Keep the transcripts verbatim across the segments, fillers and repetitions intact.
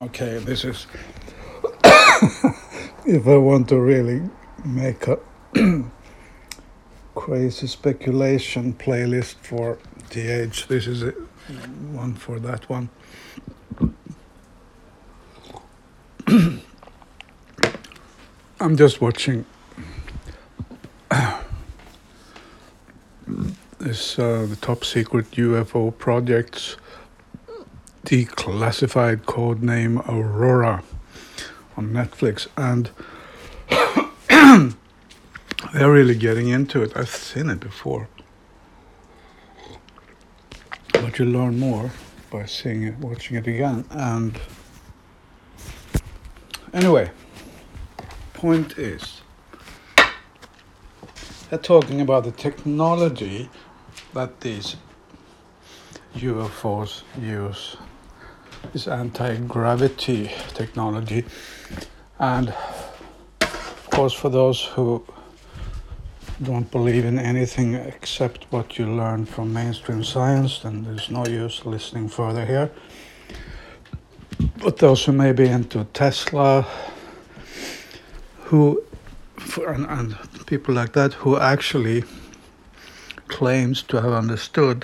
Okay, this is if I want to really make a crazy speculation playlist for T H, this is it, one for that one. I'm just watching this uh, the top secret U F O project's declassified code name Aurora on Netflix, and they're really getting into it. I've seen it before, but you learn more by seeing it, watching it again. And anyway, point is, they're talking about the technology that these U F Os use, this anti-gravity technology. And of course, for those who don't believe in anything except what you learn from mainstream science, then there's no use listening further here. But those who may be into Tesla, who and, and people like that, who actually claims to have understood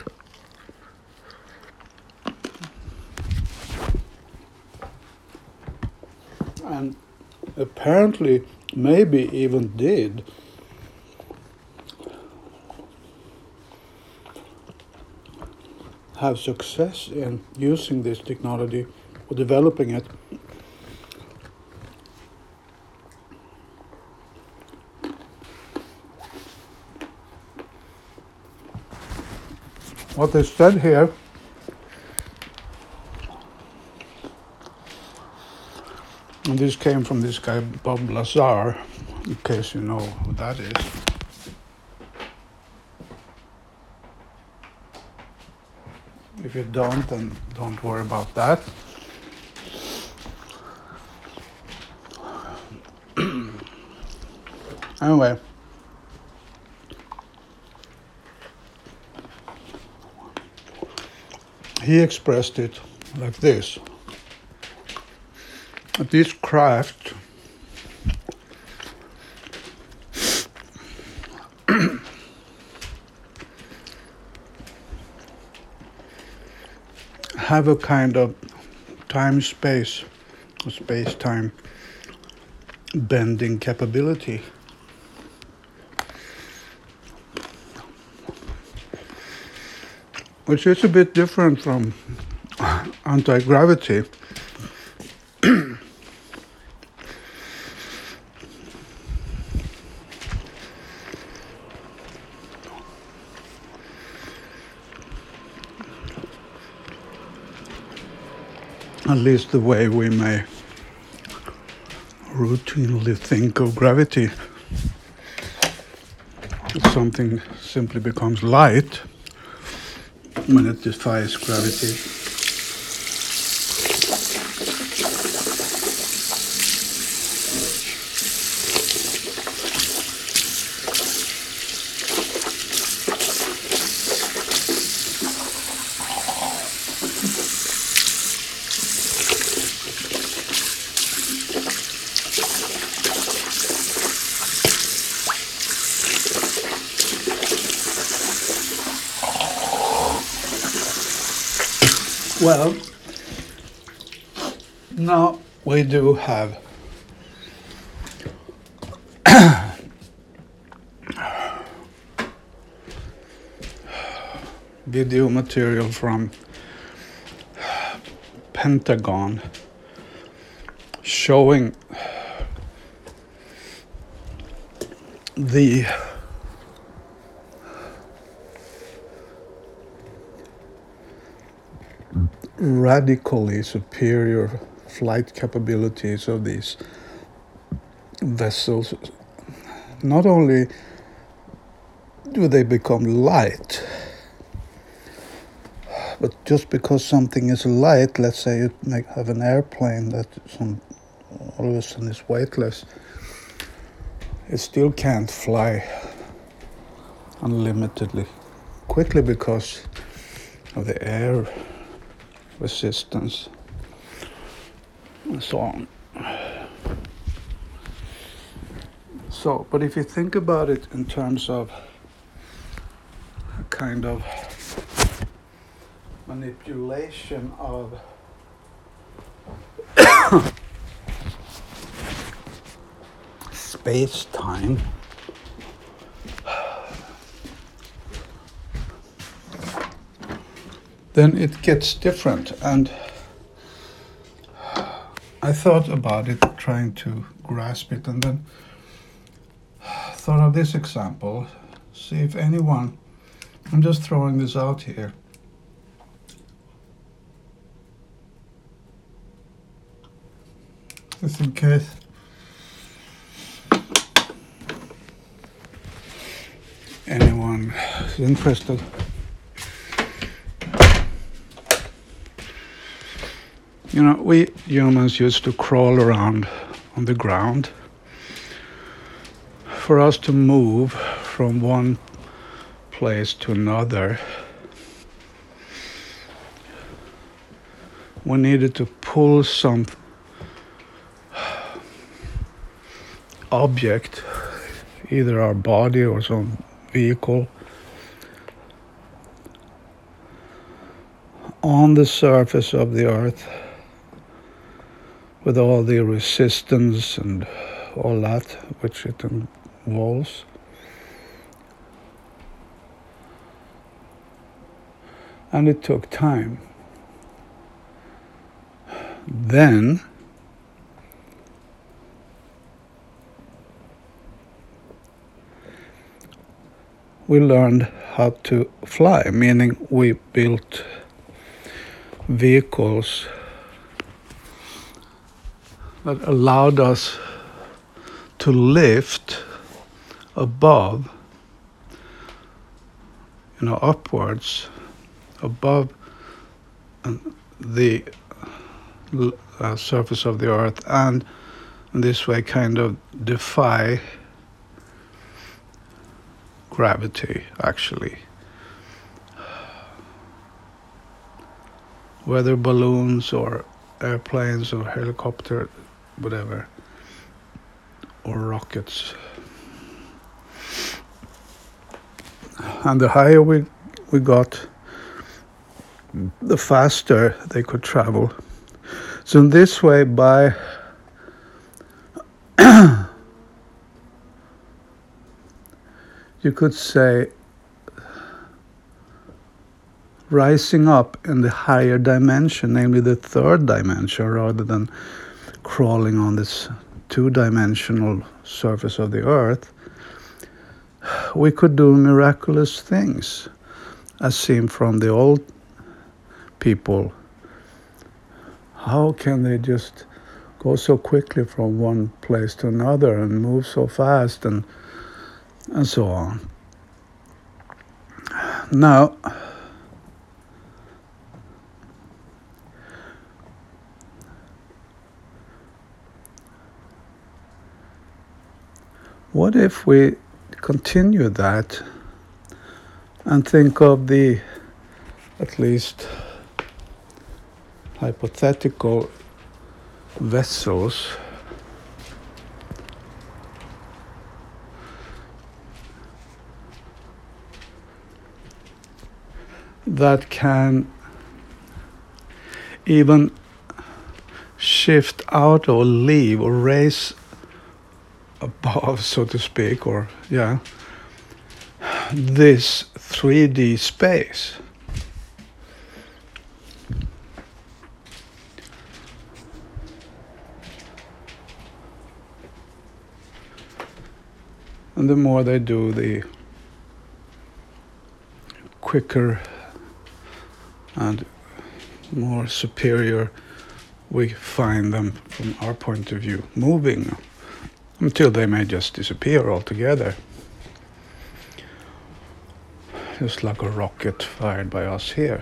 and apparently maybe even did have success in using this technology or developing it. What they said here, and this came from this guy Bob Lazar, in case you know who that is. If you don't, then don't worry about that. Anyway, he expressed it like this: that this craft have a kind of time-space, space-time bending capability. Which is a bit different from anti-gravity. At least the way we may routinely think of gravity. If something simply becomes light when it defies gravity. Well, now we do have video material from Pentagon showing the radically superior flight capabilities of these vessels. Not only do they become light, but just because something is light, let's say you make, have an airplane that some, all of a sudden is weightless, it still can't fly unlimitedly quickly because of the air resistance. and so on. So, but if you think about it in terms of a kind of manipulation of space-time, then it gets different. And I thought about it, trying to grasp it, and then thought of this example. See if anyone, I'm just throwing this out here. Just in case anyone is interested. You know, we humans used to crawl around on the ground. For us to move from one place to another, we needed to pull some object, either our body or some vehicle, on the surface of the earth with all the resistance and all that which it involves. And it took time. Then we learned how to fly, meaning we built vehicles that allowed us to lift above, you know, upwards, above the uh, surface of the earth, and in this way kind of defy gravity, actually. Whether balloons or airplanes or helicopter, whatever, or rockets. And the higher we we got, the faster they could travel. So in this way, by you could say rising up in the higher dimension, namely the third dimension, rather than crawling on this two-dimensional surface of the earth, we could do miraculous things, as seen from the old people. How can they just go so quickly from one place to another and move so fast and and so on? Now, what if we continue that and think of the, at least hypothetical, vessels that can even shift out or leave or raise above, so to speak, or yeah, this three D space. And the more they do, the quicker and more superior we find them from our point of view, moving, until they may just disappear altogether. Just like a rocket fired by us here.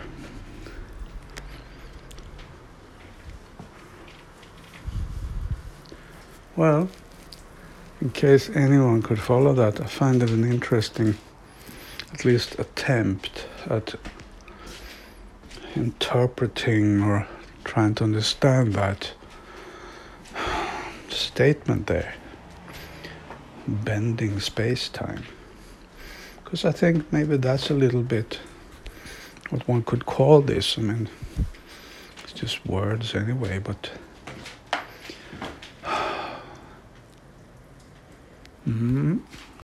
Well, in case anyone could follow that, I find it an interesting, at least attempt at interpreting or trying to understand that. statement there. Bending space-time. Because I think maybe that's a little bit what one could call this. I mean, it's just words anyway, but mm-hmm.